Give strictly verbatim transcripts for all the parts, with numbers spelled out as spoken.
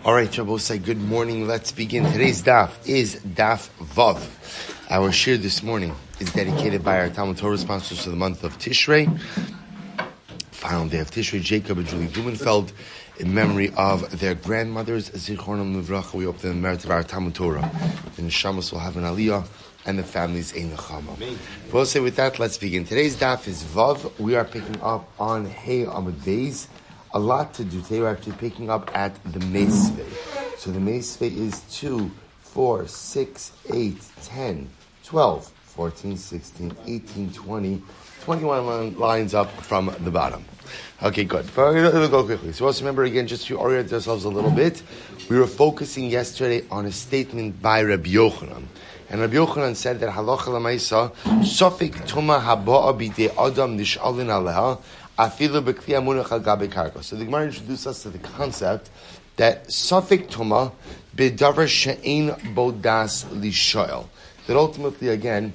All right, Shabbos, say good morning. Let's begin. Today's daf is daf Vav. Our shir this morning is dedicated by our Talmud Torah sponsors for the month of Tishrei. Final day of Tishrei, Jacob and Julie Blumenfeld, in memory of their grandmothers, Zichronam Livracha. We hope the merit of our Talmud Torah, the Neshamas will have an aliyah, and the families ein nechama. We'll say with that, let's begin. Today's daf is Vav. We are picking up on Hey Amud Beis. A lot to do today. We're actually picking up at the Meisvei. So the Meisvei is two, four, six, eight, ten, twelve, fourteen, sixteen, eighteen, twenty, twenty-one lines up from the bottom. Okay, good. We'll go quickly. So also remember again, just to orient ourselves a little bit, we were focusing yesterday on a statement by Rabbi Yochanan. And Rabbi Yochanan said that halacha l'maisa, sofik tuma haba'a b'dei adam nish'alin aleha, afilu b'kli amunach al gabe karka. So the Gemara introduced us to the concept that sofik tuma b'davar she'ein bodas lishoel. That ultimately, again,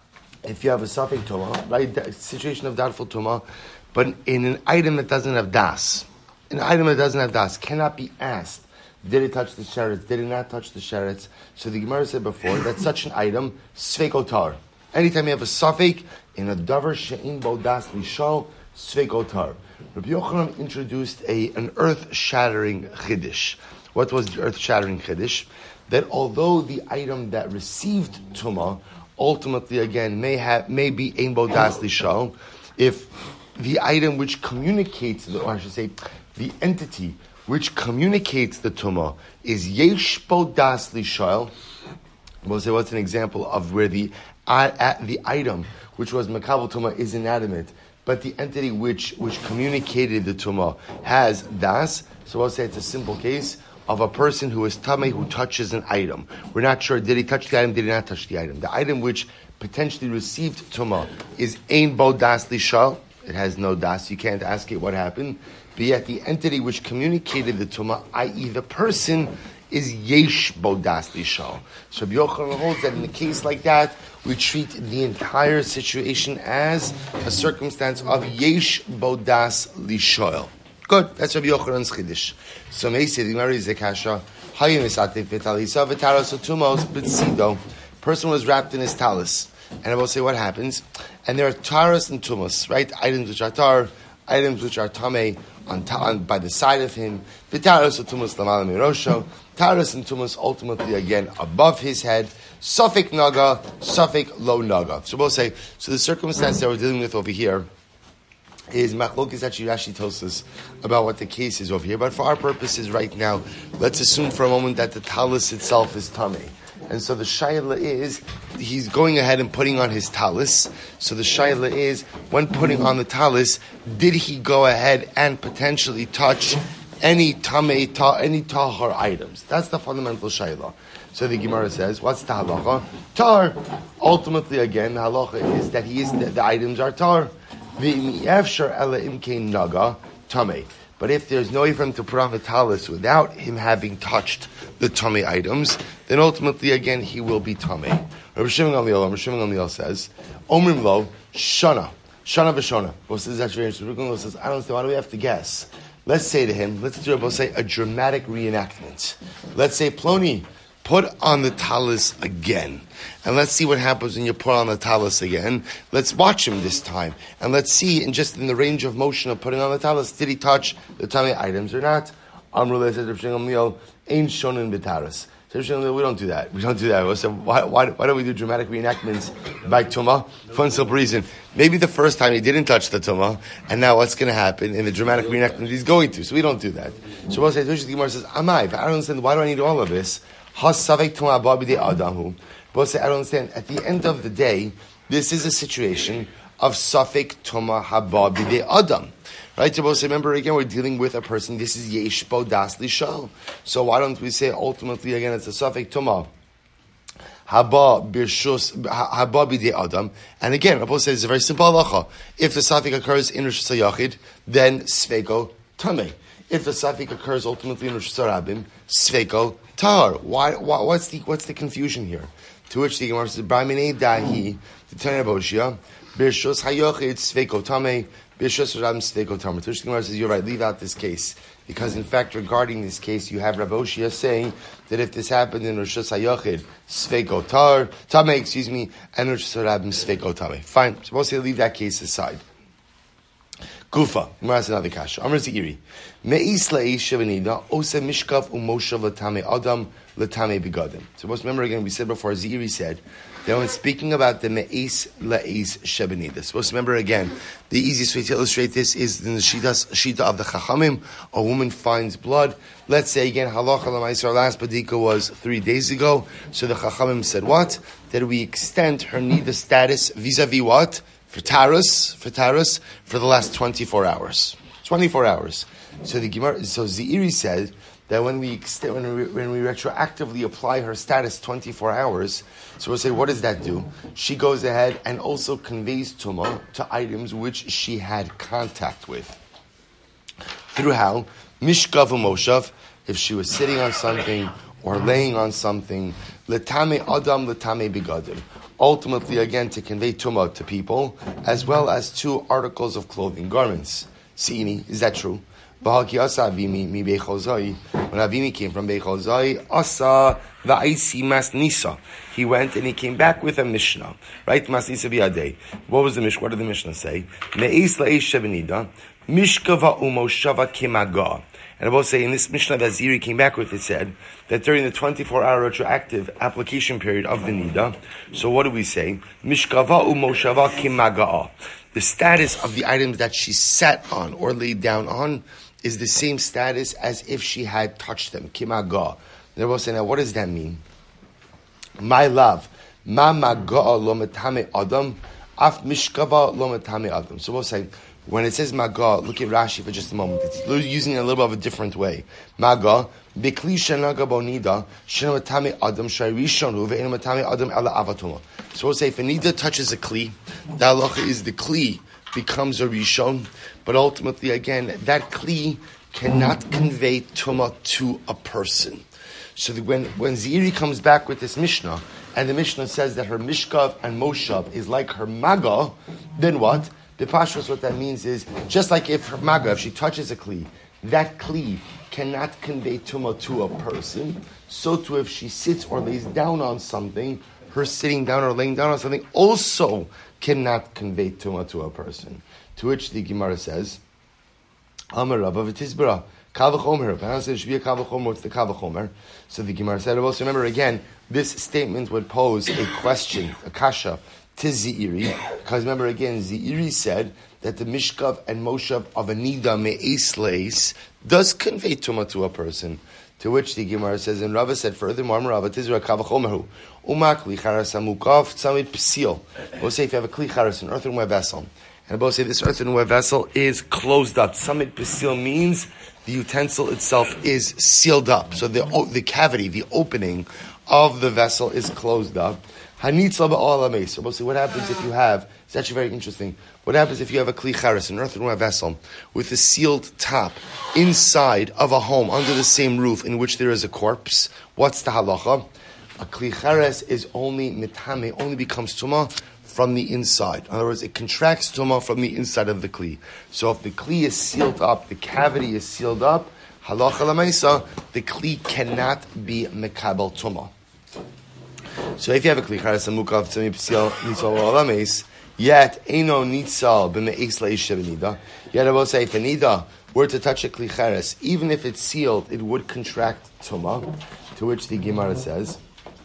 if you have a sofik tuma, right, situation of doubtful tuma, but in an item that doesn't have das, an item that doesn't have das cannot be asked, did it touch the sherets? Did it not touch the sherets? So the Gemara said before that such an item, sveikotar. Anytime you have a suffix in a davar she'in bodas lishol, sveikotar. Rabbi Yochanan introduced a an earth-shattering chiddush. What was the earth-shattering chiddush? That although the item that received tumah ultimately again may have may be ein bodas lishol, if the item which communicates, or I should say, the entity which communicates the tumah is yesh bodas lishol. We'll say what's an example of where the uh, the item which was makabel tumah is inanimate, but the entity which which communicated the tumah has das. So we'll say it's a simple case of a person who is tameh who touches an item. We're not sure, did he touch the item, did he not touch the item? The item which potentially received tumah is ein bodas lishol. It has no das. You can't ask it what happened. But yet the entity which communicated the tumah, that is the person, is yesh bodas lishol. So Rabbi Yochanan holds that in a case like that, we treat the entire situation as a circumstance of yesh bodas lishol. Good. That's Rabbi Yochanan's chiddush. So Meisei the Gemara is zekasha. Hayim esatif v'talisa v'taras otumos b'tzido. Person was wrapped in his talis. And I will say what happens. And there are taras and tumos, right? Items which are tar, items which are tameh on, on by the side of him. The taras or tumos lamala mirosho. Taras and tumos ultimately again above his head. Suffolk naga, Suffolk low naga. So we'll say, so the circumstance that we're dealing with over here is machlokes actually Rashi tells us about what the case is over here. But for our purposes right now, let's assume for a moment that the talis itself is tameh. And so the shayla is, he's going ahead and putting on his talis. So the shayla is, when putting on the talis, did he go ahead and potentially touch any tamei, ta, any tahar items? That's the fundamental shayla. So the Gemara says, what's the halacha? Tar. Ultimately, again, the halacha is that he is the, the items are tar. V'mi'efshar ela imkein naga tamei. But if there's no way for him to put on the talis without him having touched the tummy items, then ultimately, again, he will be tummy. Rabbi Shimon Gamliel, Rabbi Shimon Gamliel says, Omrim lo, shana, shana v'shana. Well, says that's very interesting. Rabbi Gamliel says, I don't understand, why do we have to guess? Let's say to him, let's do Rabbi say a dramatic reenactment. Let's say, Ploni, put on the talis again. And let's see what happens when you put on the talis again. Let's watch him this time. And let's see, in just in the range of motion of putting on the talis, did he touch the tummy items or not? Amrullah says, Rabbi Shimon Gamliel, ain't shonen b'taras. So we don't do that. We don't do that. So why, why, why don't we do dramatic reenactments by Tumah? For one simple reason. Maybe the first time he didn't touch the Tumah, and now what's going to happen in the dramatic reenactment he's going to. So we don't do that. So we'll say, the Gemara says, Amai, but I don't understand, why do I need all of this? Has savek Tumah ababide adamu. We'll say, I don't understand. At the end of the day, this is a situation of safek Tumah hababide adam. Right, so remember again, we're dealing with a person. This is yesh bodas lishol. So why don't we say ultimately again it's a suffix tumah haba birshus haba b'dei adam? And again, Rabbi says it's a very simple halacha. If the suffix occurs in Rosh Hashanah, then sveko tameh. If the suffix occurs ultimately in Rosh Hashanah, sveko tar. Why, why? What's the what's the confusion here? To which the Gemara says, "B'minei dahi the Tanei Boshia birshus hayochid sveko tameh." Bishos Ram Steko Tamar. Gemara says, you're right, leave out this case. because in fact, regarding this case, you have Rav Oshia saying that if this happened in Rosh Hashanah, Sveiko Tar, Tame, excuse me, and Rosh Hashanah, Sveiko Tame. Fine, supposed to leave that case aside. Kufa, Gemara another kasha. Amr Ziri, Meis Leish Shevanida, Ose Mishkav Umoshav Latame Adam Latame Begadim. So let's remember again, we said before, Ziri said that when speaking about the Meis Leish Shevanida, supposed to remember again, the easiest way to illustrate this is in the Shita, Shita of the Chachamim. A woman finds blood. Let's say again, Halacha L'Maisa, our last Badika was three days ago. So the Chachamim said what? That we extend her Nida status vis-a-vis what? For Taurus, for Taurus, for the last twenty-four hours. twenty-four hours. So the Gemara, so Zeiri said that when we extend, when we, when we retroactively apply her status twenty-four hours, so we'll say, what does that do? She goes ahead and also conveys Tumah to items which she had contact with. Through how? Mishkav u'moshav, if she was sitting on something or laying on something, letame adam, letame bigadim. Ultimately, again, to convey tumah to people, as well as two articles of clothing, garments. Siini, is that true? Bahaki asa avimi mi beichozai. When Avimi came from Beichozai, asa va'isi mas nisa. He went and he came back with a Mishnah, right? Mas nisa biyadei. What was the Mishnah? What did the Mishnah say? Me'is la'is shevenida, mishkava umoshava kimaga. And I will say in this Mishnah that Ziri came back with, it said that during the twenty-four hour retroactive application period of the Nida, so what do we say? Mishkava umoshava kimaga'a. The status of the items that she sat on or laid down on is the same status as if she had touched them. Kimaga. And I will say, now what does that mean? My love. Ma maga'a lo metame adam. Af mishkava lo metame adam. So we'll say, when it says maga, look at Rashi for just a moment. It's using it in a little bit of a different way. Maga, bikli shenaga bonida, shenamatame adam shairishonu ve'enamatame adam ala avatuma. So we'll say if a nida touches a kli, the halacha is the kli becomes a rishon, but ultimately again that kli cannot convey tuma to a person. So that when when Ziri comes back with this Mishnah, and the Mishnah says that her mishkav and moshav is like her maga, then what? The Pashtus, what that means is, just like if her maga, if she touches a kli, that kli cannot convey tumah to a person, so too if she sits or lays down on something, her sitting down or laying down on something also cannot convey tumah to a person. To which the Gemara says, Amar Rabba v'tizbara, kal v'chomer. But said it should be a kal v'chomer, what's the kal v'chomer? So the Gemara said, also remember again, this statement would pose a question, a kasha, to Zeiri, because remember again, Zeiri said that the mishkav and moshav of a nida me'es leis does convey tumah to a person. To which the Gemara says, and Rava said furthermore, Rava tizra kavachomeru umak licharas amukaf tzamid psil. We'll say if you have a klicharas, an earthenware vessel, and we'll say this earthenware vessel is closed up. Tzamid psil means the utensil itself is sealed up, so the the cavity, the opening of the vessel is closed up. Hanitza ba'al ha'meis. So we'll see what happens if you have, it's actually very interesting, what happens if you have a kli charis, an earthenware vessel, with a sealed top, inside of a home, under the same roof, in which there is a corpse. What's the halacha? A kli charis is only mitame, only becomes tumah from the inside. In other words, it contracts tumah from the inside of the kli. So if the kli is sealed up, the cavity is sealed up, halacha l'maisa, the kli cannot be mekabel tumah. So if you have a kli charas amukav tzami psil nitzal olames, yet eno nitzal b'me'is leish shevenida. Yet I will say if a nida were to touch a kli charas, even if it's sealed, it would contract tumah. To which the Gemara says,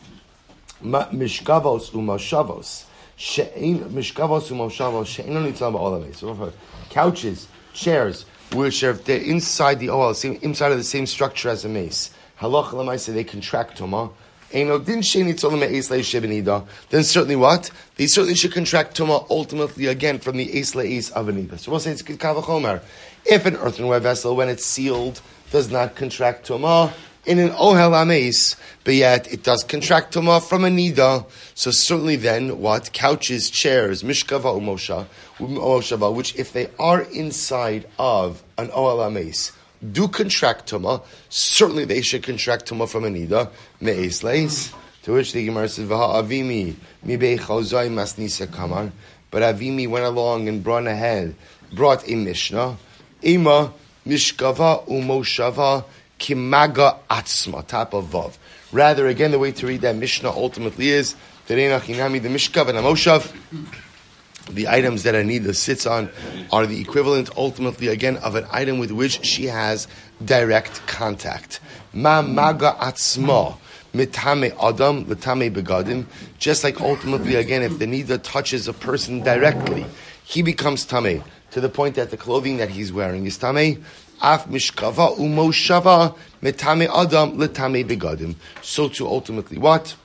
mishkavos u'moshavos she'en mishkavos u'moshavos she'eno nitzal ba'olames. So couches, chairs, which are if they're inside the oil, same inside of the same structure as a mace, halacha l'maisa they contract tumah. Then certainly what? They certainly should contract tumah ultimately again from the eis le'eis of a nida. So we'll say it's kavachomer. If an earthenware vessel, when it's sealed, does not contract tumah in an ohel ameis, but yet it does contract tumah from a nida, so certainly then what? Couches, chairs, mishkava umosha, umoshava, which if they are inside of an ohel ameis, do contract tumah, certainly they should contract tumah from a nida, me'es leis. To which the Gemara says, V'ha avimi mi beichozai masnisa kamar. But Avimi went along and brought ahead, brought a Mishnah, Ima mishkava umoshava kimaga atzma, top of vav. Rather, again, the way to read that Mishnah ultimately is Terena Chinami, the Mishkav and Amoshav. The items that Anida sits on are the equivalent, ultimately, again, of an item with which she has direct contact. Ma maga atzma mitame adam l'tame begadim. Just like ultimately, again, if the Nida touches a person directly, he becomes tameh to the point that the clothing that he's wearing is tameh. Af mishkava umoshava mitame adam l'tame begadim. So too, ultimately, what?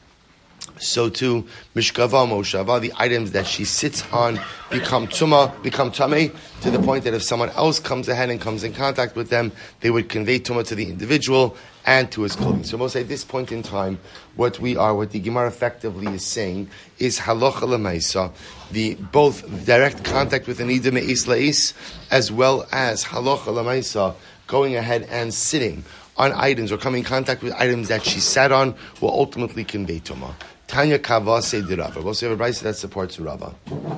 So too, mishkava moshava, the items that she sits on become tuma, become tameh, to the point that if someone else comes ahead and comes in contact with them, they would convey tuma to the individual and to his clothing. So most at this point in time, what we are, what the Gemara effectively is saying is halacha l'maisa, the both direct contact with an ida me'is la'is, as well as halacha l'maisa, going ahead and sitting on items or coming in contact with items that she sat on will ultimately convey tuma. Tanya Kava say the Rava. We'll see a Bryce that supports Rava.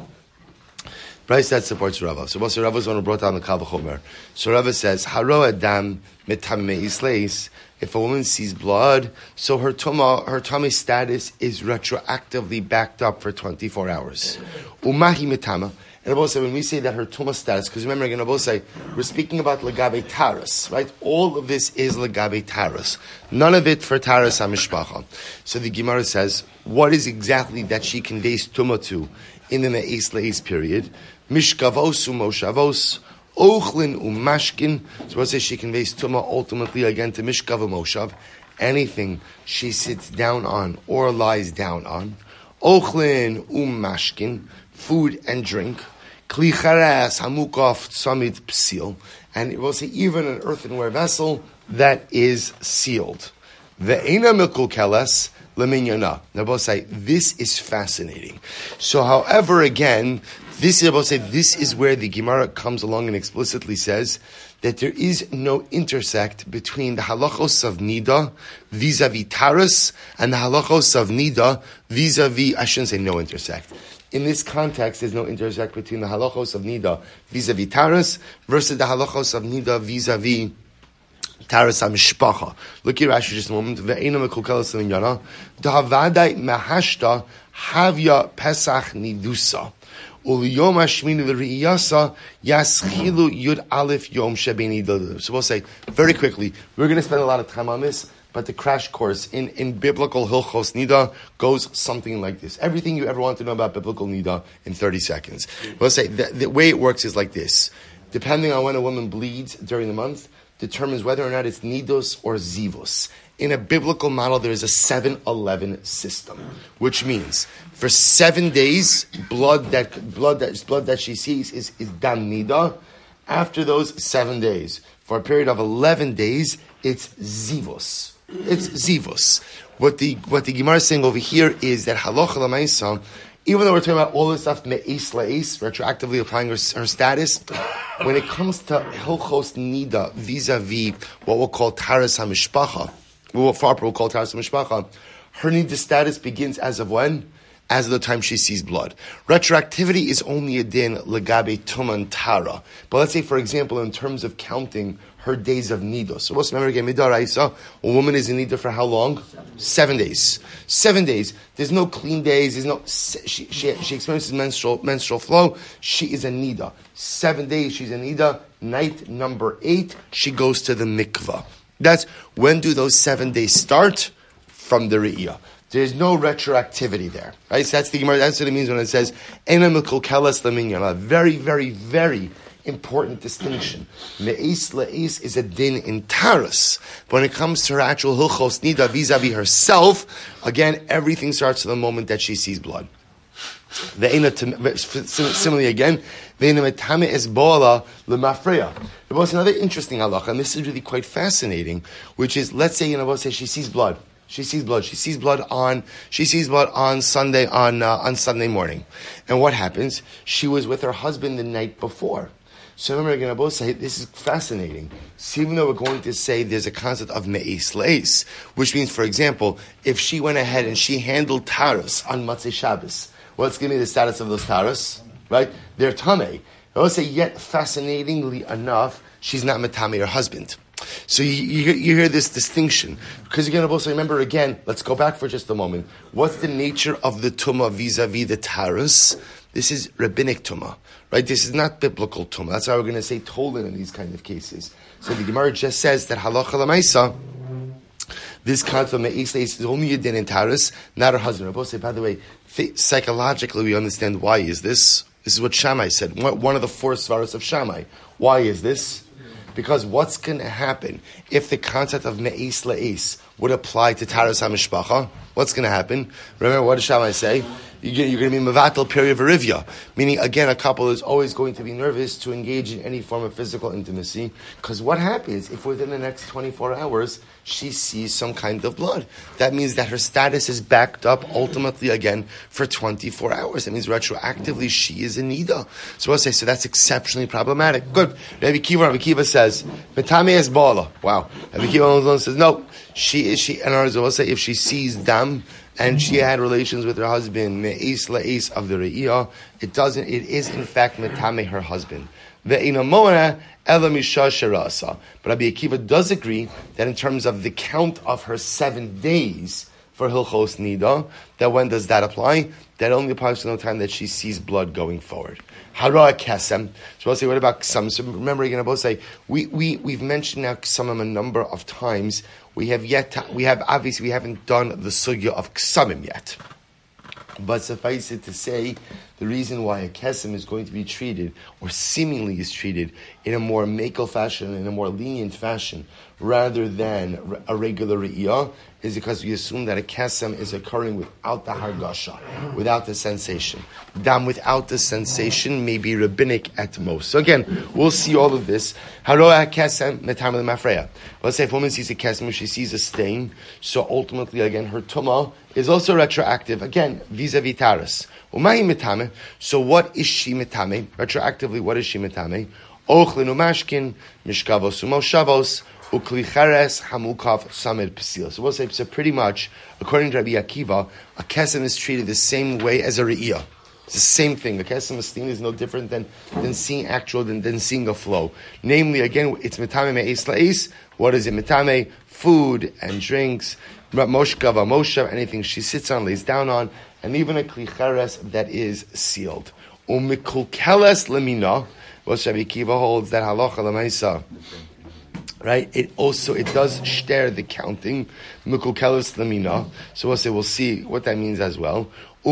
Bryce that supports Rava. So we'll see Rava is one who brought down the Kava Chomer. So Rava says, Haro Adam mitamei isleis. If a woman sees blood, so her tuma, her tummy status is retroactively backed up for twenty-four hours. Umahi mitama. And Abba say, when we say that her tuma status, because remember again, Abba say, we're speaking about legabe taras, right? All of this is legabe taras. None of it for taras hamishpacha. So the Gemara says, what is exactly that she conveys tuma to in the me'is le'is period? Mishkavos umoshavos, ochlin umashkin. So what says she conveys tuma ultimately again to mishkav umoshav, anything she sits down on or lies down on. Ochlin umashkin, food and drink. Kli charas hamukaf tzamid psil, and it will say even an earthenware vessel that is sealed. Ve'ena milkul keles leminyana. Now both say this is fascinating. So, however, again, this is both say this is where the Gemara comes along and explicitly says that there is no intersect between the halachos of nida vis-a-vis taras and the halachos of nida vis-a-vis. I shouldn't say no intersect. In this context, there's no intersect between the halachos of nida vis-a-vis taras versus the halachos of nida vis-a-vis taras hamishpacha. Look here, Rashi, just a moment. Ve'ena mekulkelas l'minyana da'avadai mahashta havya pesach nidusa uliyom hashmini l'riyasa yaschilu yud aleph yom shebeni dadu. So we'll say very quickly. We're going to spend a lot of time on this. But the crash course in, in biblical Hilchos Nida goes something like this. Everything you ever want to know about biblical Nida in thirty seconds. We'll say the, the way it works is like this. Depending on when a woman bleeds during the month, determines whether or not it's Nidos or Zivos. In a biblical model, there is a seven eleven system, which means for seven days, blood that blood that blood that she sees is, is Dam Nida. After those seven days, for a period of eleven days, it's Zivos. It's zivos. What the what the Gemara is saying over here is that halacha l'maisa, even though we're talking about all this stuff me'is la'is, retroactively applying her, her status, when it comes to hilchos nida vis-a-vis what we'll call taras hamishpacha, what Farper will call taras hamishpacha, her nida status begins as of when? As of the time she sees blood. Retroactivity is only a din legabe tuman tara. But let's say, for example, in terms of counting her days of nidos. So let's remember again, midaraisa, a woman is in nida for how long? Seven days. Seven days. There's no clean days. There's no. She she, she experiences menstrual menstrual flow. She is a nida. Seven days she's a nida. Night number eight, she goes to the mikvah. That's when do those seven days start? From the re'iyah. There's no retroactivity there, right? So that's the Gemara. That's what it means when it says "Ena mikol keles leminyan." A very, very, very important distinction. Me'is le'is is a din in taras. But when it comes to her actual hilchos nida vis-a-vis herself, again, everything starts from the moment that she sees blood. Similarly, again, ve'ena es bo'ala lemafreya. There was another interesting halacha, and this is really quite fascinating, which is, let's say, you know, say she sees blood. She sees blood. She sees blood on. She sees blood on Sunday on uh, on Sunday morning, and what happens? She was with her husband the night before. So remember, again, I both say this is fascinating. So even though we're going to say there's a concept of me'is leis, which means, for example, if she went ahead and she handled taras on Matzei Shabbos, what's going to be the status of those taras? Right? They're tamei. I will say, yet fascinatingly enough, she's not metame her husband. So you, you, hear, you hear this distinction. Because you're going to also remember again, let's go back for just a moment. What's the nature of the tumah vis-a-vis the taras? This is rabbinic tumah, right? This is not biblical tumah. That's why we're going to say tolan in these kind of cases. So the Gemara just says that halacha l'maisa, this concept of me'is le'is is only a din in taras, not her husband. Rabbi say, by the way, th- psychologically we understand why is this. This is what Shammai said. One of the four svaros of Shammai. Why is this? Because what's going to happen if the concept of me'is le'is would apply to taras hamishpacha? What's going to happen? Remember, what did Shammai say? You're going to be mevatel period verivya, meaning again a couple is always going to be nervous to engage in any form of physical intimacy, because what happens if within the next twenty-four hours she sees some kind of blood? That means that her status is backed up ultimately again for twenty-four hours. That means retroactively she is in nida. So we'll say, so that's exceptionally problematic. Good. Rabbi Kiva, Rabbi Kiva says, metame es bala. Wow. Rabbi Kiva says, no, she is, she, and others will say, if she sees dam, and she had relations with her husband, me'is la'is of the re'iyah, it doesn't, it is in fact metame her husband. Ve'ina mo'ana ela misha sherasa. But Rabbi Akiva does agree that in terms of the count of her seven days for Hilchos Nida, that when does that apply? That only applies to the time that she sees blood going forward. Hara kesem. So I'll say, what about ksam? So remember, you're going to both say, we, we, we've mentioned now ksamim a number of times. We have yet, to, we have, obviously, we haven't done the sugya of ksamim yet. But suffice it to say, the reason why a kesem is going to be treated, or seemingly is treated, in a more makel fashion, in a more lenient fashion, rather than a regular re'iyah, is because we assume that a kesem is occurring without the hargasha, without the sensation. Dam without the sensation may be rabbinic at most. So again, we'll see all of this. Haroa kesem metam mafreya. Let's say if a woman sees a kesem, she sees a stain, so ultimately again her tumah is also retroactive, again, vis-a-vis taras. Umahi metame. So what is she metame? Retroactively, what is she metame? Ochlin umashkin, mishkavos umoshavos, ukli cheres hamukav samid psil. So we'll say, so pretty much, according to Rabbi Akiva, a kesem is treated the same way as a re'iyah. It's the same thing. A kesem astin is no different than, than seeing actual, than, than seeing a flow. Namely, again, it's metame me'es la'es. What is it? Metame, food and drinks, moshkav, moshav, anything she sits on, lays down on, and even a klicheres that is sealed. Umikulkeles lemina. What Rabbi Akiva holds that halacha l'maisa. Right? It also, it does share the counting. Mikulkeles lemina. So we'll say, we'll see what that means as well.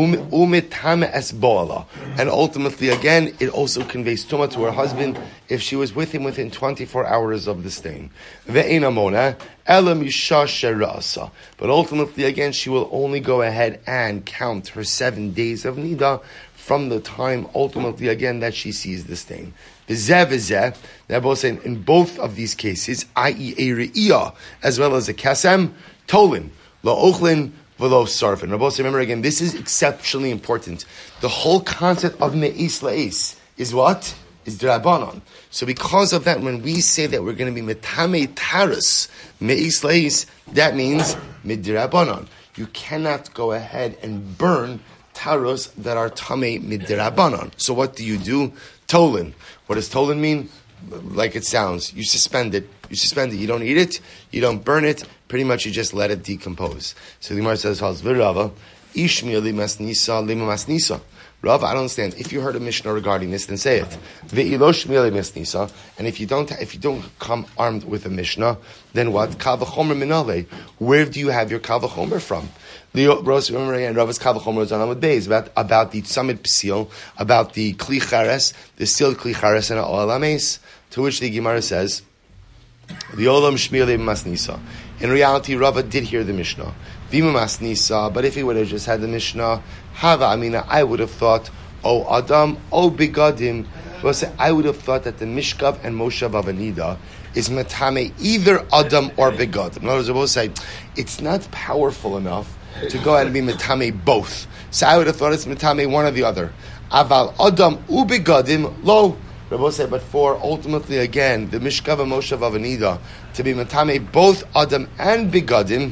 Umitame es bo'ala. And ultimately, again, it also conveys tumah to her husband if she was with him within twenty-four hours of the stain. Ve'ena mona, ela misha sherasa. But ultimately, again, she will only go ahead and count her seven days of nida from the time, ultimately, again, that she sees the stain. V'zeh v'zeh, they're both saying, in both of these cases, that is a re'iyah, as well as a kasem, tolin, la'ochlin, v'lo sarfin. Rabbi, remember again, this is exceptionally important. The whole concept of me'is la'is is what? Is d'Rabbanan. So because of that, when we say that we're going to be metame taras, me'is la'is, that means mid-d'Rabbanan. You cannot go ahead and burn taros that are tamei mid-d'Rabbanan. So what do you do? Tolin. What does tolin mean? Like it sounds. You suspend it. You suspend it. You don't eat it. You don't burn it. Pretty much you just let it decompose. So the Gemara says, Rava, Ishmi limas nisa lima mas nisa. Rava, I don't understand. If you heard a Mishnah regarding this, then say it. Ve'ilosh limas nisa. And if you don't, if you don't come armed with a Mishnah, then what? Kal v'chomer minale. Where do you have your kal v'chomer from? The Rose and Rava's kal v'chomer is on Amud Beis about about the samid psil, about the kli chares, the sealed kli chares and oil ames. To which the Gemara says, the olam shmir limas nisa. In reality, Rava did hear the Mishnah. Vima mas nisa, but if he would have just had the Mishnah, Hava Amina, I would have thought, O Adam, O Bigadim, I would have thought that the Mishkav and Moshav of Anida is Matame either Adam or Bigadim. In other words, I will say, it's not powerful enough to go ahead and be Matame both. So I would have thought it's Matame one or the other. Aval Adam U Bigadim, lo. Rabbi said, but for ultimately again the Mishkav and Moshav of Anida to be Matame both Adam and Bigadim,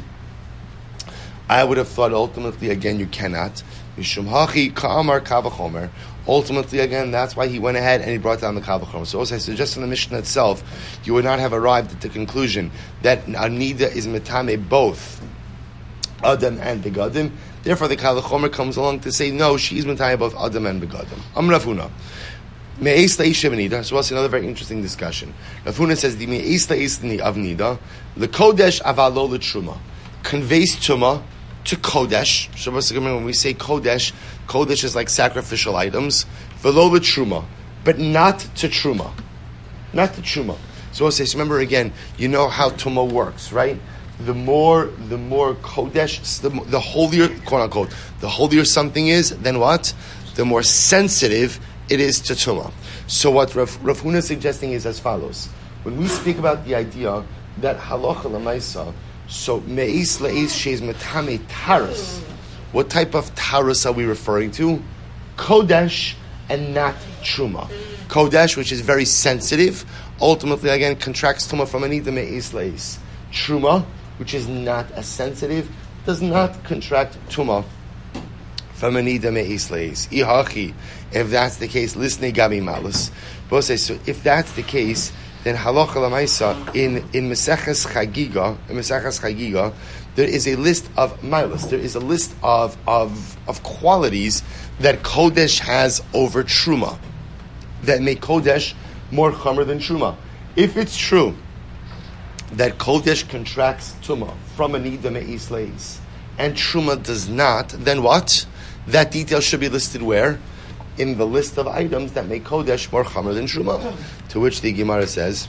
I would have thought ultimately again you cannot. Mishum hachi ka'amar kavachomer Ultimately, again, that's why he went ahead and he brought down the Kal V'chomer. So also, so just in the Mishnah itself, you would not have arrived at the conclusion that Anida is metame both Adam and Begadim. Therefore, the Kal V'chomer comes along to say, no, she's metame both Adam and Begadim. Am Rav Huna. Me'es la'isha v'nida. So that's another very interesting discussion. Rav Huna says, the me'es la'isha of nida, l'kodesh avalo l'truma, conveys tuma to kodesh. So when we say kodesh, kodesh is like sacrificial items, v'lo l'truma, but not to truma. Not to truma. So we'll say, so remember again, you know how tuma works, right? The more, the more kodesh, the, the holier, quote unquote, the holier something is, then what? The more sensitive it is to Tumah. So what Rav, Rav Huna is suggesting is as follows. When we speak about the idea that halacha l'maisa, so me'is le'is she's metame taras, what type of taras are we referring to? Kodesh and not Truma. Kodesh, which is very sensitive, ultimately again contracts Tumah from anida me'is le'is. Truma, which is not as sensitive, does not contract Tumah from anida me'is le'is. Ihachi. If that's the case, listen gabi malus. Both say so. If that's the case, then halacha l'maisa in in Maseches Chagiga, in Maseches Chagiga, there is a list of malus. There is a list of of of qualities that kodesh has over truma that make kodesh more chomer than truma. If it's true that kodesh contracts tuma from anida me'is leis and truma does not, then what? That detail should be listed where? In the list of items that make kodesh more chamer than truma. To which the Gemara says,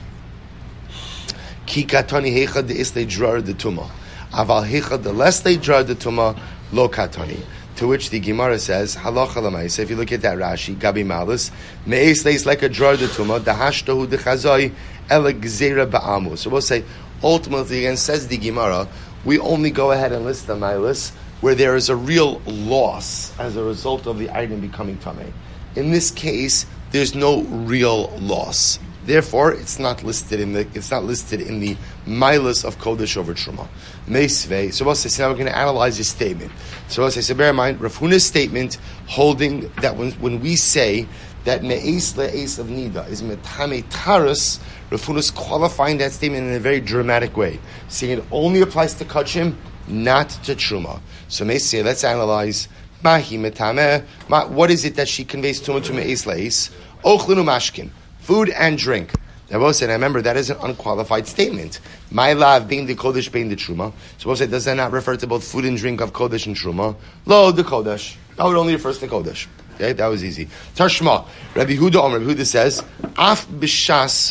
Ki katani heicha de isle drar de tuma, aval heicha de less de drar de tuma lo katani. To which the Gemara says, halacha l'maisa. If you look at that Rashi, Gabi Malus, me'is is like a drar de tuma, the hashtahu de chazoi ele gzera ba'amu. So we'll say, ultimately, again, says the Gemara, we only go ahead and list the Malus where there is a real loss as a result of the item becoming tamei. In this case, there's no real loss. Therefore, it's not listed in the it's not listed in the milus of kodesh over truma. Meisvei. So we'll say, so now we're going to analyze his statement. So we'll say, so bear in mind, Rav Huna's statement holding that when when we say that me'es le'es of nida is metame taras, Rav Huna's qualifying that statement in a very dramatic way, saying it only applies to kachim, not to truma. So Meisvei, let's analyze. Mahi metame. What is it that she conveys tuma to me'es le'es? Ochlinu mashkin. Food and drink. Now, both said, I remember that is an unqualified statement. My love being the kodesh, being the truma. So, both said, does that not refer to both food and drink of kodesh and truma? Lo, the kodesh. That would only refer to kodesh. Okay, that was easy. Tashma, Rabbi Huda Omer, Rabbi Huda says, Af b'shas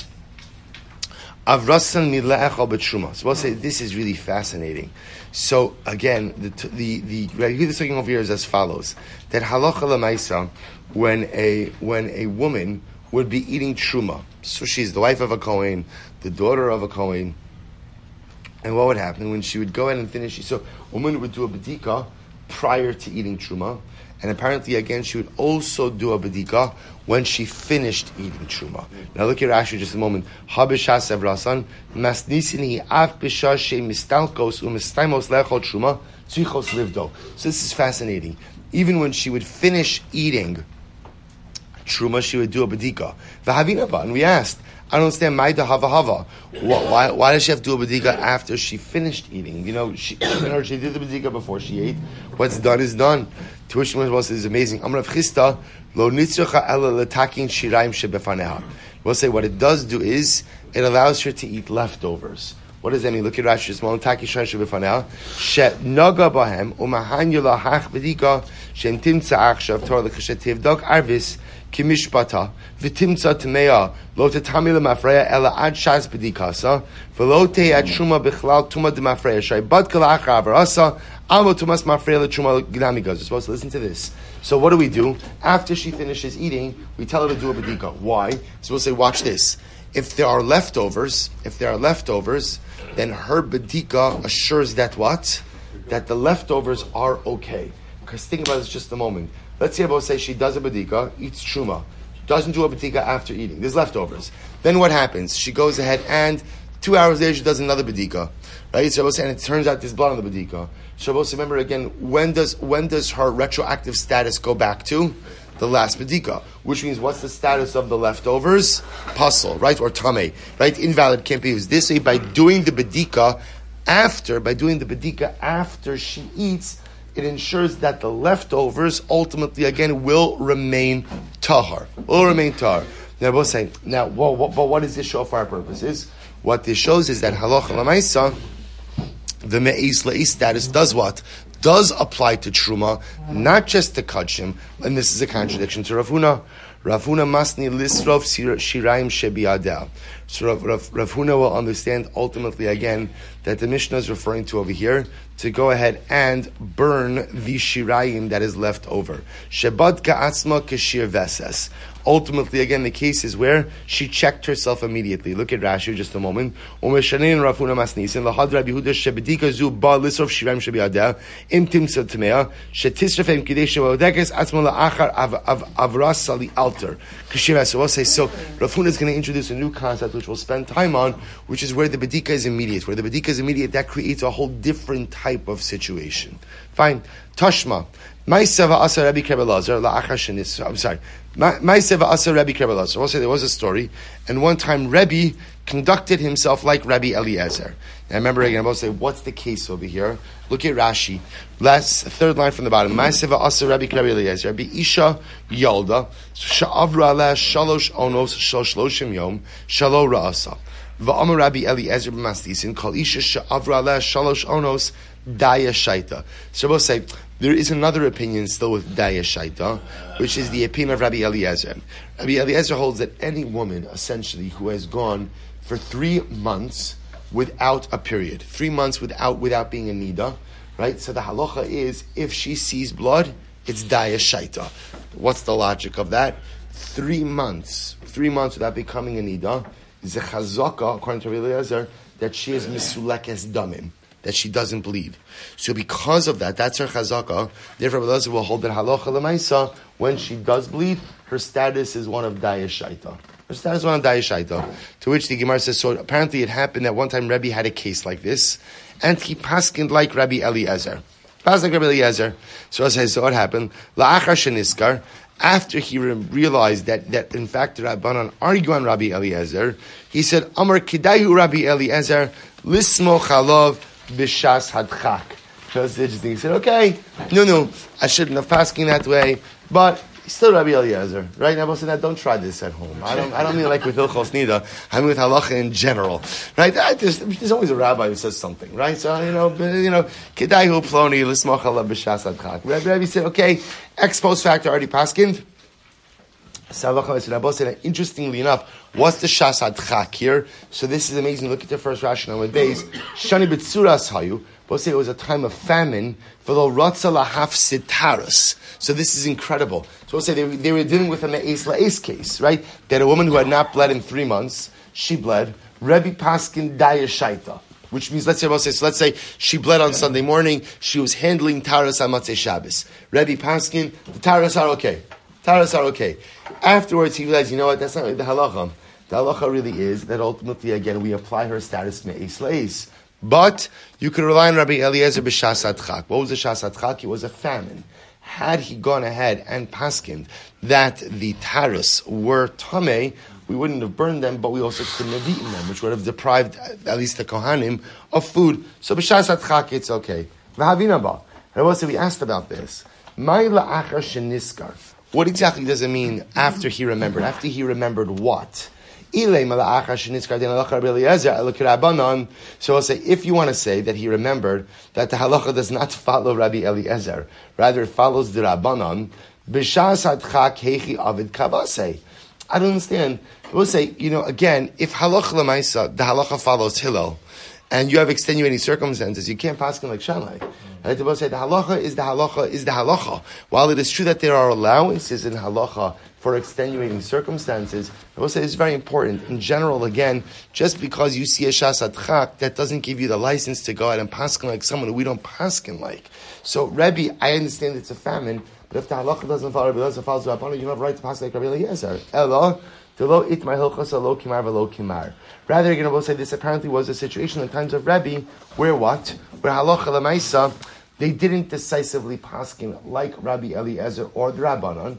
avrasan mila'echal b'truma. So, both say this is really fascinating. So, again, the the the Rabbi Huda talking over here is as follows: that halacha l'maisa, when a when a woman would be eating truma. So she's the wife of a Kohen, the daughter of a Kohen. And what would happen when she would go ahead and finish? So a woman would do a bedika prior to eating truma. And apparently, again, she would also do a bedika when she finished eating truma. Now look at Rashi just a moment. Habishas evrasan masnisini af bishash she mistalkos umistaimos lechol truma tzrichos livdo. So this is fascinating. Even when she would finish eating truma, she would do a bedika. V'havinava, and we asked, I don't understand, Maida hava hava. Why, why does she have to do a bedika after she finished eating? You know, she, she did the bedika before she ate. What's done is done. Tuition was is amazing. Amrav Chista, lo nitzrucha ela letakin shiraim shebefaneha. We'll say what it does do is, it allows her to eat leftovers. What does that mean? Look at Rashi. It's more taki shiraim shebefaneha. She naga bahem, umahan yola hach bedika, shem timtza achshav, tor lekashet tivdok arvis, kimishpata v'timtza tmea lo tetami lemafreya ela ad shas bedikasa v'lo te'ad truma bichlal tuma demafreya shay bad kalach avarasa amo tumas mafreya letruma gnamigaz. You're supposed to listen to this. So what do we do after she finishes eating? We tell her to do a bedika. Why? So we'll say, watch this. If there are leftovers, if there are leftovers, then her bedika assures that what? That the leftovers are okay. Because think about this just a moment. Let's say about say she does a bedika, eats truma, doesn't do a bedika after eating. There's leftovers. Then what happens? She goes ahead and two hours later she does another bedika, right? So and it turns out there's blood on the bedika. Shabbos, remember again, when does when does her retroactive status go back to? the last bedika, which means what's the status of the leftovers? Puzzle, right? Or tame, right? Invalid, can't be used. This way, by doing the bedika after, by doing the bedika after she eats, it ensures that the leftovers ultimately, again, will remain tahar. Will remain tahar. Now, we'll say, now, well, what, but what does this show for our purposes? What this shows is that halacha l'maisa, the me'is la'is status does what? Does apply to truma, not just to kachim, and this is a contradiction to Rav Huna. Rav Huna masni lisrov shirayim shebiadeh. So Rav, Rav, Rav Huna will understand ultimately again that the Mishnah is referring to over here to go ahead and burn the shirayim that is left over. Shebad ka'atzma kashir veses. Ultimately, again, the case is where she checked herself immediately. Look at Rashi just a moment. Umeshanin Rav Huna masnisin lahad Rabbi Yehuda shebedika zu ba lisrov shirayim shebiadeh im timsa tmea shetisrafem kidei shevodekes atzma la'achar avras sali alter kashir veses. We'll say so. Rav Huna is going to introduce a new concept which we'll spend time on, which is where the bedika is immediate. Where the bedika is immediate, that creates a whole different type of situation. Fine. Tashma. Ma'aseh asa Rabbi Krebelazar la'achar shenis. I'm sorry. Ma'aseh asa Rabbi Krebelazar. We'll say there was a story, and one time Rebbe conducted himself like Rabbi Eliezer. Now remember again, I'm going to say, what's the case over here? Look at Rashi. Last, third line from the bottom. Ma'aseh asa Rabbi Rabbi Eliezer. Rabbi Isha Yalda. Sha'avra aleh shalosh onos shal shloshim yom shalo ra'asa. Va'amar Rabbi Eliezer b'masdisin kol isha sha'avra aleh shalosh onos daya shaita. So we'll say, there is another opinion still with daya shaita, which is the opinion of Rabbi Eliezer. Rabbi Eliezer holds that any woman, essentially, who has gone for three months without a period, three months without without being a nida, right? So the halacha is, if she sees blood, it's daya shaita. What's the logic of that? Three months, three months without becoming a nida is a chazaka, according to Rabbi Eliezer, that she is misulekes damim, that she doesn't bleed. So because of that, that's her chazaka. Therefore, Rabbi Eliezer will hold that halacha l'maisa, when she does bleed, her status is one of daya shaita. Her status is one of daya shaita. To which the Gemara says, so apparently it happened that one time Rebbe had a case like this, and he paskined like Rabbi Eliezer. Paskined like Rabbi Eliezer. So I say, so what happened? La'achar sheniskar, after he re- realized that, that in fact the Rabbanan argue on Rabbi Eliezer, he said, Amar kidayu Rabbi Eliezer, lismo chalav b'shas hadchak. So it's interesting. He said, okay, no, no, I shouldn't have pasking that way, but still Rabbi Eliezer, right? Now, that don't try this at home. I don't. I don't mean like with Hilchos Nida. I mean with halacha in general, right? There's, there's always a rabbi who says something, right? So you know, you know, kedai hu ploni l'smoch alav b'shas hadchak. Rabbi said, okay, ex post facto already paskined. Interestingly enough, what's the shas hadchak here? So this is amazing. Look at the first rationale with base. Shani b'tzuras hayu. We'll say it was a time of famine for the ratza lahaf sitarus. So this is incredible. So we'll say they, they were dealing with a me'es la'es case, right? That a woman who had not bled in three months, she bled. Rebbe paskin daya shaita, which means, let's say, we'll say, so let's say she bled on Sunday morning, she was handling taras on Matzei Shabbos. Rebbe paskin, the taras are okay. Taras are okay. Afterwards, he realized, you know what, that's not really the halacha. The halacha really is that ultimately, again, we apply her status me'es la'es. But you could rely on Rabbi Eliezer b'shas hadchak. What was the shas hadchak? It was a famine. Had he gone ahead and paskined that the taras were tameh, we wouldn't have burned them, but we also couldn't have eaten them, which would have deprived at least the kohanim of food. So b'shas hadchak, it's okay. V'havinaba. And also we asked about this. Mai la'achar sheniskar. What exactly does it mean after he remembered? After he remembered what? So I'll say, if you want to say that he remembered that the halacha does not follow Rabbi Eliezer, rather it follows the Rabbanon, I don't understand. We'll say, you know, again, if halacha l'maisa, the halacha follows Hillel, and you have extenuating circumstances, you can't pass him like Shammai. Right? We'll say the halacha is the halacha is the halacha. While it is true that there are allowances in halacha for extenuating circumstances, I will say it's very important. In general, again, just because you see a shas hadchak, that doesn't give you the license to go out and paskin like someone who we don't paskin like. So, Rebbe, I understand it's a famine, but if the halacha doesn't follow Rebbe Eliezer, follows Rabbanan, you don't have a right to paskin like Rebbe Eliezer. Elo, Delo itmar hilchos alo kimar velo kimar. Rather, you're going to say this apparently was a situation in times of Rebbe where what? Where halacha l'maisa, they didn't decisively paskin like Rabbi Eliezer or the Rabbanon.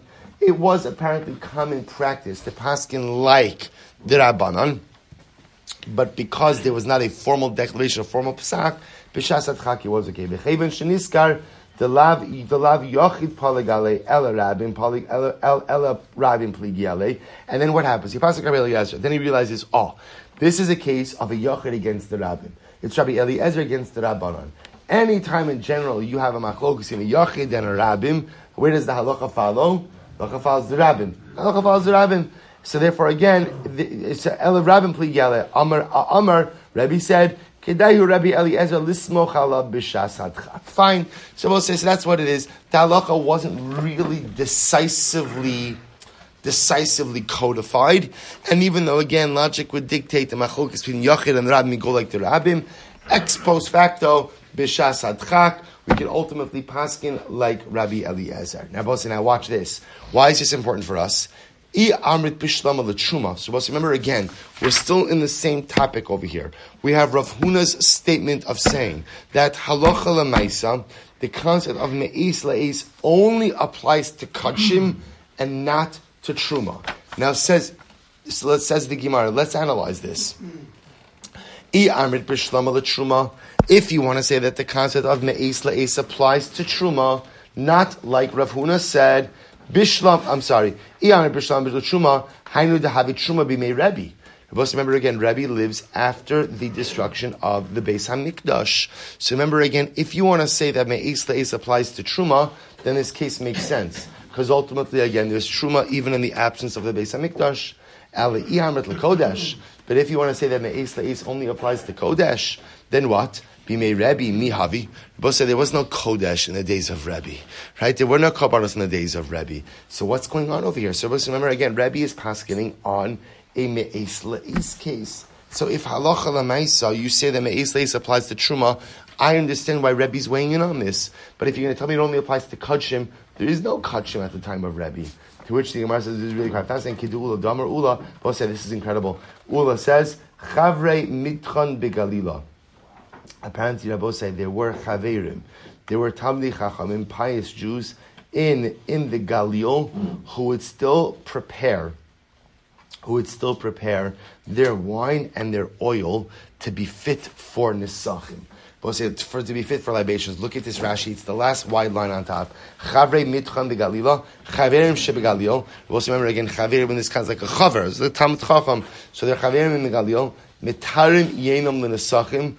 it was apparently common practice to paskin like the Rabbanan, but because there was not a formal declaration, a formal Pesach, b'shas adchaki was okay. B'cheben sheniskar the lav the lav yochid paligale ela rabin palig ela ela rabin pligiale. And then what happens? He passes Rabbi Eliezer. Then he realizes, oh, this is a case of a yochid against the rabbin. It's Rabbi Eliezer against the Rabbanan. Anytime in general you have a machlokus in a yochid and a rabbin, where does the halacha follow? Halacha follows the rabbin. Halacha follows the rabbin. So therefore, again, it's ela rabin pligiale. Amar Amar. Rabbi said, Kedayu Rabbi Eliezer lismoch ala b'shas hadchak. Fine. So we'll say, so that's what it is. The halacha wasn't really decisively, decisively codified. And even though, again, logic would dictate the machlokes between Yachid and Rabbim go like the Rabbim, ex post facto, b'shas hadchak, we can ultimately paskin like Rabbi Eliezer. Now, boss, now watch this. Why is this important for us? So remember again, we're still in the same topic over here. We have Rav Huna's statement of saying that halacha lemaisa, the concept of me'is la'is, only applies to kachim and not to truma. Now says, so it says the Gemara. Let's analyze this. If you want to say that the concept of me'is la'is applies to truma, not like Rav Huna said. Bishlam, I'm sorry. Iyam Bishlam Bishlam Hainu Dahavi Truma Bimei Rebbe. Remember again, Rebbe lives after the destruction of the Beis Hamikdash. So remember again, if you want to say that Me'is Le'is applies to Truma, then this case makes sense. Because ultimately, again, there's Truma even in the absence of the Beis Hamikdash. Ali Iyam Kodesh. But if you want to say that Me'is Le'is only applies to Kodesh, then what? Bimei Rebbe, Mihavi. Both said there was no Kodesh in the days of Rebbe. Right? There were no Kobanos in the days of Rebbe. So what's going on over here? So remember again, Rebbe is paskening on a Me'es Le'is case. So if halacha l'maisa, you say that Me'es Le'is applies to Truma, I understand why Rebbe's weighing in on this. But if you're going to tell me it only applies to Kachim, there is no Kachim at the time of Rebbe. To which the Gemara says this is really quite fascinating. Kidu Ula Damar Ula. Both say this is incredible. Ula says, Chavrei Mitchan Begalila. Apparently, Rabbi said there were chaverim, there were Talmidei Chachamim, pious Jews in in the Galil who would still prepare, who would still prepare their wine and their oil to be fit for nisachim. Both say for to be fit for libations. Look at this Rashi; it's the last wide line on top. Chavrei mitchan begalila, chaverim shebegalil. Also remember again, chaverim in this kind of like a chaver. It's the Talmid Chacham. So they're chaverim in the Galil. Mitarim yenam l'nisachim.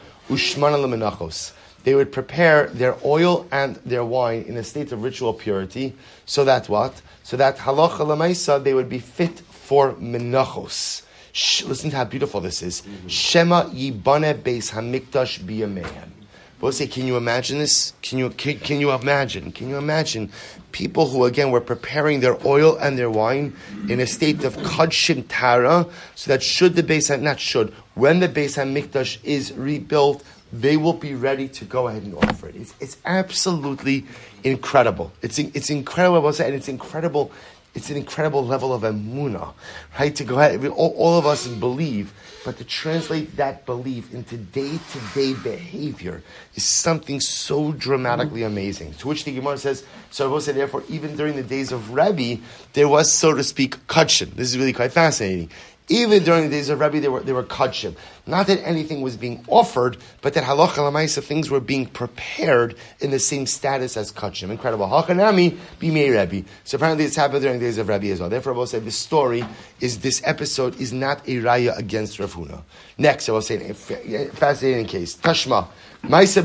They would prepare their oil and their wine in a state of ritual purity, so that what? So that halacha l'maisa, they would be fit for menachos. Shh, listen to how beautiful this is. Mm-hmm. Shema yibane beis hamikdash biyamehem. Both say, can you imagine this? Can you can, can you imagine? Can you imagine people who again were preparing their oil and their wine in a state of kadshim tara, so that should the Beis Ham, not should, when the Beis Hamikdash is rebuilt, they will be ready to go ahead and offer it. It's, it's absolutely incredible. It's it's incredible, and it's incredible. It's an incredible level of emunah, right? To go ahead, all, all of us believe, but to translate that belief into day-to-day behavior is something so dramatically amazing. To which the Gemara says, so I will say, therefore, even during the days of Rebbe, there was, so to speak, kachim. This is really quite fascinating. Even during the days of Rebbe, there were there were kachim. Not that anything was being offered, but that halacha l'maisa things were being prepared in the same status as kachim. Incredible. Hachanami b'mei Rebbe. So apparently, it's happened during the days of Rebbe as well. Therefore, I will say this story is this episode is not a raya against Rav Huna. Next, I will say a fascinating case. Tashma. There was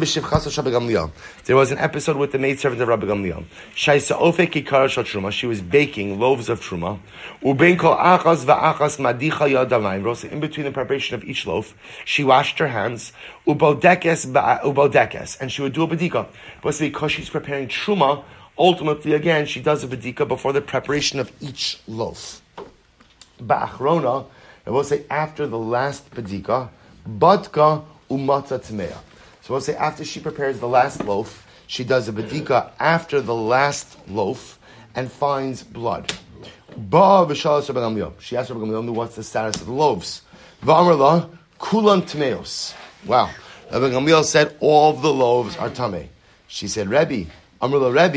an episode with the maidservant of Rabbi Gamliel. She was baking loaves of truma. In between the preparation of each loaf, she washed her hands. And she would do a bedika. But because she's preparing truma, ultimately, again, she does a bedika before the preparation of each loaf. Ba'achrona, I will say after the last bedika, badka umata tmeya. So we'll say after she prepares the last loaf, she does a bedika after the last loaf and finds blood. She asked Rabbi Gamliel, what's the status of the loaves? V'amar kulan tmeos. Wow. Rabbi Gamliel said all of the loaves are tamei. She said, Rebbe, Amr la Rebbe,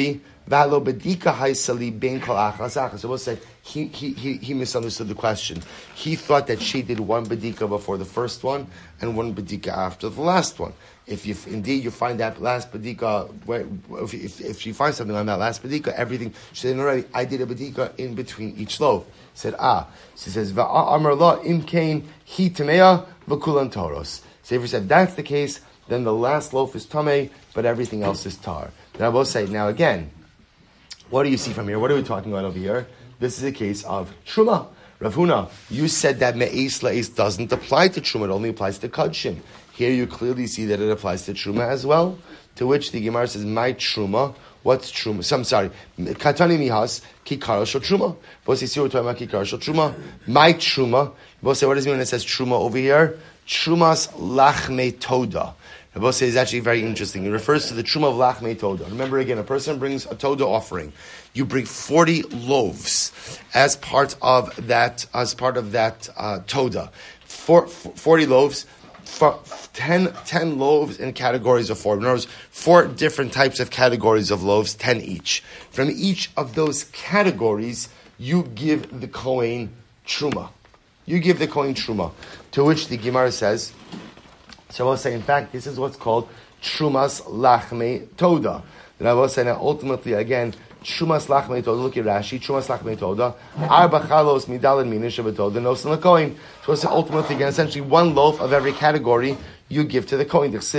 Valo bedika haisali ben kol achas achas. So we'll say he, he he he misunderstood the question. He thought that she did one bedika before the first one and one bedika after the last one. If you indeed you find that last bedika, if, if if she finds something on that last bedika, everything she said already. I did a bedika in between each loaf. He said ah. She says va'amar la imkain hi tamea v'kulan toros. So if he said that's the case, then the last loaf is tamei, but everything else is tar. Now I will say now again. What do you see from here? What are we talking about over here? This is a case of Truma. Rav Huna, you said that Me'es La'es doesn't apply to Truma, it only applies to Kadshim. Here you clearly see that it applies to Truma as well, to which the Gemara says, my Truma, what's Truma? So, I'm sorry, Katani Mihas, Kikara Shal Truma. Both see we're talking about Kikara Shal Truma. My Truma, both say, what does it mean when it says Truma over here? Trumas Lachme Toda. Rabbi says is actually very interesting. It refers to the Truma of Lachmei Toda. Remember again, a person brings a Toda offering. You bring forty loaves as part of that, as part of that uh, Toda. Four, forty loaves, for, ten, ten loaves in categories of four. In other words, four different types of categories of loaves, ten each. From each of those categories, you give the Kohen Truma. You give the Kohen Truma. To which the Gemara says, so I will say, in fact, this is what's called Trumas Lachmei Toda. And I will say now, ultimately, again, Trumas Lachmei Toda, look at Rashi, Trumas Lachmei Toda, Arba Chalos Midalin Minish of Toda, Nosan Lakoin. So we'll say, ultimately, again, essentially, one loaf of every category you give to the Kohen. So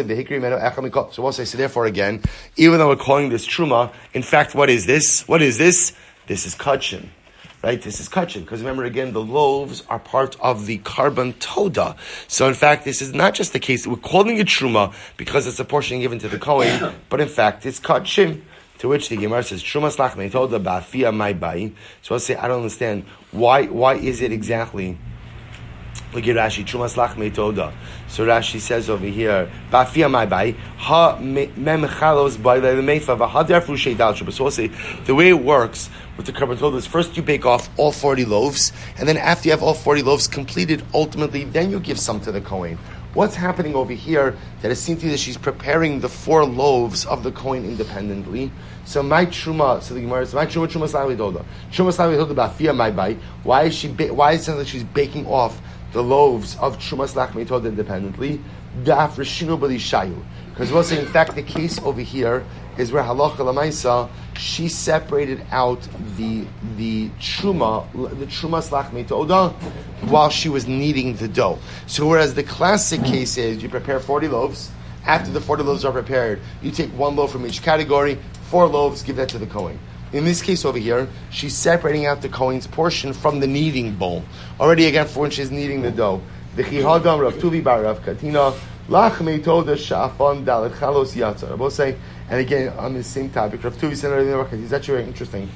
we'll say, so therefore, again, even though we're calling this Truma, in fact, what is this? What is this? This is Kachin. Right, this is kachin, because remember again, the loaves are part of the carbon toda. So in fact, this is not just the case, we're calling it truma because it's a portion given to the Kohen, but in fact, it's kachin. To which the Gemara says, truma slachmei toda ba'afia mai bai. So I'll say, I don't understand, why Why is it exactly, look at Rashi, truma slachmei toda. So Rashi says over here, ba'afia mai bai, ha mem chalos bai le'lemeifa v'hadar frushei dal shubas. So I'll say, the way it works, with the carbon toda is first you bake off all forty loaves, and then after you have all forty loaves completed, ultimately, then you give some to the Kohen. What's happening over here, that it seems to be that she's preparing the four loaves of the Kohen independently. So my truma, so the Gemara says, my truma, truma slavei toda. Truma slavei toda ba'afia my bai. Why is she, ba- why is it sounds like she's baking off the loaves of truma slavei toda independently? Da'af reshinu b'li shayu. Because we'll say, in fact, the case over here is where halacha l'maisa, she separated out the the truma, the truma slachmei toda, while she was kneading the dough. So whereas the classic case is you prepare forty loaves, after the forty loaves are prepared, you take one loaf from each category, four loaves, give that to the Kohen. In this case over here, she's separating out the Kohen's portion from the kneading bowl. Already again, for when she's kneading the dough. The chihadam Rav Tuvi bar Rav Katina, lachmei toda sha'afan dalet chalos yatzar. I will say, and again, on the same topic, Rav Tuvi said earlier, it's actually very interesting.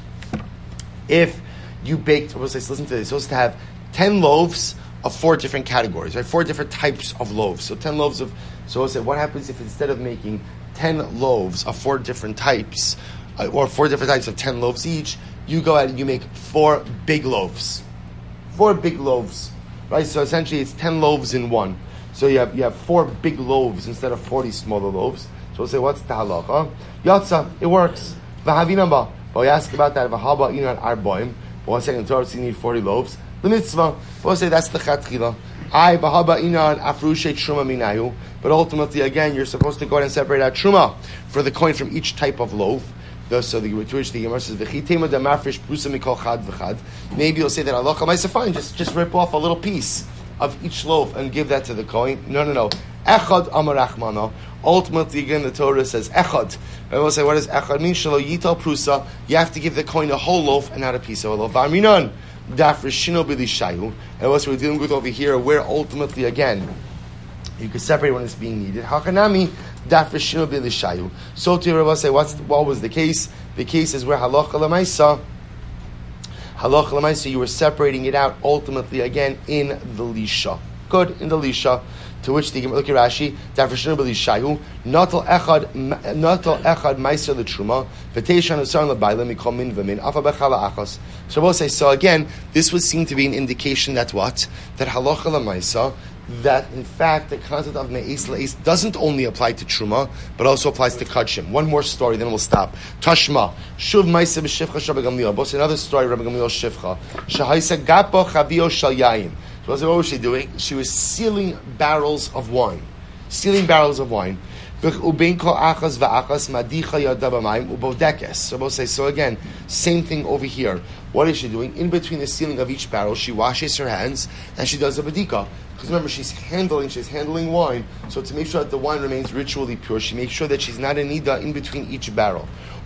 If you baked, I will say, listen to this, you're supposed to have ten loaves of four different categories, right? Four different types of loaves. So ten loaves of, so I will say, what happens if instead of making ten loaves of four different types, uh, or four different types of ten loaves each, you go out and you make four big loaves. Four big loaves, right? So essentially it's ten loaves in one. So you have you have four big loaves instead of forty smaller loaves. So we'll say, what's the halacha? Yatsa, it works. V'havinamba. But we ask about that. V'haba inan arboim. But one second, Torah, you need forty loaves. The mitzvah. But we'll say that's the chatchila. I v'haba inan afrushe truma minayu. But ultimately, again, you're supposed to go ahead and separate out truma for the coin from each type of loaf. So the to which the Gemara says, "V'chitema damafresh prusa mikol chad v'chad." Maybe you'll say that halacha ma'isa fine. Just just rip off a little piece of each loaf and give that to the Kohen. No, no, no. Echad amarachmano. Ultimately, again, the Torah says echad. I will say, what does echad mean? Shelo yital prusa. You have to give the Kohen a whole loaf and not a piece of a loaf. V'aminon daf rishino b'li shayu. And what we're dealing with over here, where ultimately, again, you can separate when it's being needed. Hakanami daf rishino b'li shayu. So to Rabbi say, what's what was the case? The case is where halacha l'maisa. Halacha l'maisa, you were separating it out ultimately again in the lisha. Good, in the lisha. To which the look at Rashi, dafrishnu b'li shayu, natal echad, natal echad meiser l'truma, v'teishan usaron l'bayla mikol min v'min, afa bechala achos. So we'll say, so again, this would seem to be an indication that what? That halacha l'maisa, that in fact the concept of me'es le'es doesn't only apply to truma, but also applies to kachim. One more story, then we'll stop. Tashma, shuv ma'aseh b'shifcha Rabbi Gamliel. Both another story, Rabbi Gamliel shifcha. Shahaisa gapo chavio shal yayin. So what was she doing? She was sealing barrels of wine. Sealing barrels of wine. So both say, so again, same thing over here. What is she doing? In between the sealing of each barrel, she washes her hands and she does a badika. Because remember, she's handling, she's handling wine. So to make sure that the wine remains ritually pure, she makes sure that she's not a nida in between each barrel.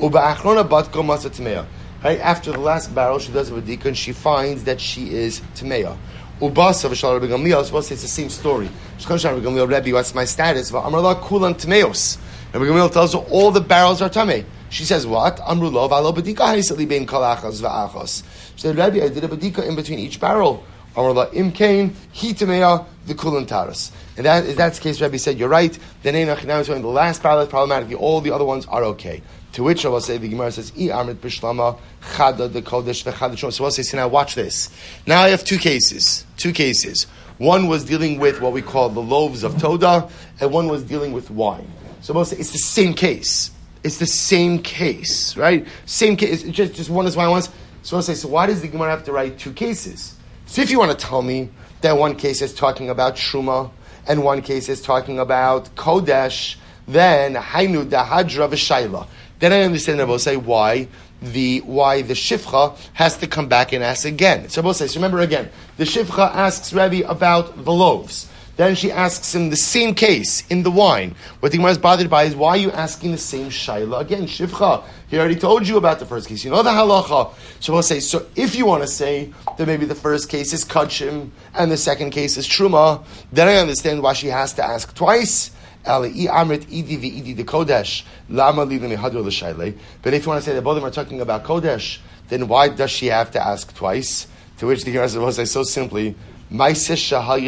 Right after the last barrel, she does a badika and she finds that she is tameya. Ubasa v'shal Rabbi Gamliel. So it's the same story. She comes to Rabbi Gamliel, Rebbe, what's my status? Amrullah kulan tameos. Rabbi Gamliel tells her all the barrels are tamei. She says what? Amrullah v'alo badika haisali bein kol achas v'achos. She said, Rebbe, I did a badika in between each barrel. Amrullah imkain he tameya the kulan taras. And that if that's the case, Rebbe said, you're right. Then now is the last barrel is problematic. All the other ones are okay. To which I will say, the Gemara says, I amrit b'shlama chada de kodesh v'chada shom. So I will say, so now watch this. Now I have two cases. Two cases. One was dealing with what we call the loaves of Toda, and one was dealing with wine. So I will say, it's the same case. It's the same case, right? Same case. It's just, just one is wine, one's. So I will say, so why does the Gemara have to write two cases? So if you want to tell me that one case is talking about Truma, and one case is talking about Kodesh, then Hainu Dahadra v'Shayla. Then I understand that I will say why the why the shifcha has to come back and ask again. So I will say, so remember again, the shifcha asks Rebbe about the loaves. Then she asks him the same case in the wine. What the Gemara is bothered by is why are you asking the same shayla again? Shifcha, he already told you about the first case. You know the halacha. So I will say, so if you want to say that maybe the first case is kachim and the second case is truma, then I understand why she has to ask twice. But if you want to say that both of them are talking about Kodesh, then why does she have to ask twice? To which the Gemara will say so simply, To which the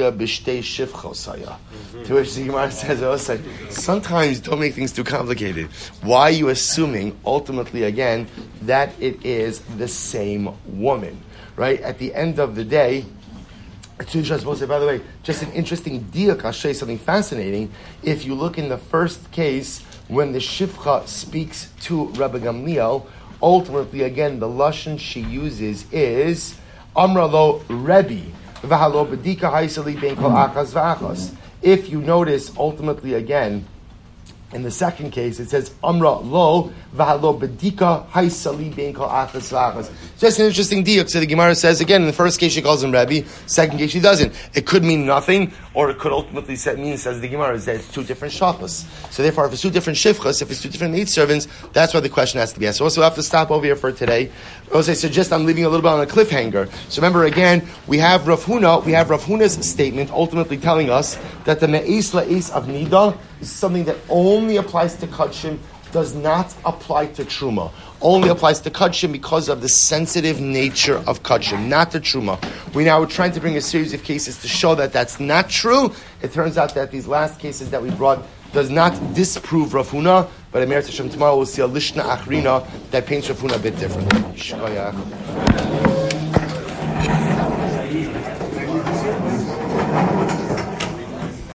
Gemara says, sometimes don't make things too complicated. Why are you assuming, ultimately again, that it is the same woman? Right? At the end of the day, by the way, just an interesting diak, I'll show you something fascinating. If you look in the first case, when the Shifcha speaks to Rabbi Gamliel, ultimately, again, the lashon she uses is Amra lo Rebbe, v'halo b'dika haisali bein kol achas v'achas. If you notice, ultimately, again, in the second case, it says Amra lo v'halo b'dika haisali bein kol achas v'achas. Just an interesting diuk. So the Gemara says again, in the first case she calls him Rebbe, second case she doesn't. It could mean nothing, or it could ultimately mean, says the Gemara, that it's two different shafas. So therefore, if it's two different shifchas, if it's two different maid servants, that's why the question has to be asked. So also we have to stop over here for today. I was say, just I'm leaving a little bit on a cliffhanger. So remember again, we have Rav Huna, we have Rav Huna's statement ultimately telling us that the me'es la'es of nida is something that only applies to kachim, does not apply to truma. Only applies to kachim because of the sensitive nature of kachim, not to truma. We now are trying to bring a series of cases to show that that's not true. It turns out that these last cases that we brought does not disprove Rav Huna, but Emir Tashem tomorrow we'll see a Lishna Achrina that paints Rav Huna a bit differently. Shkoyach.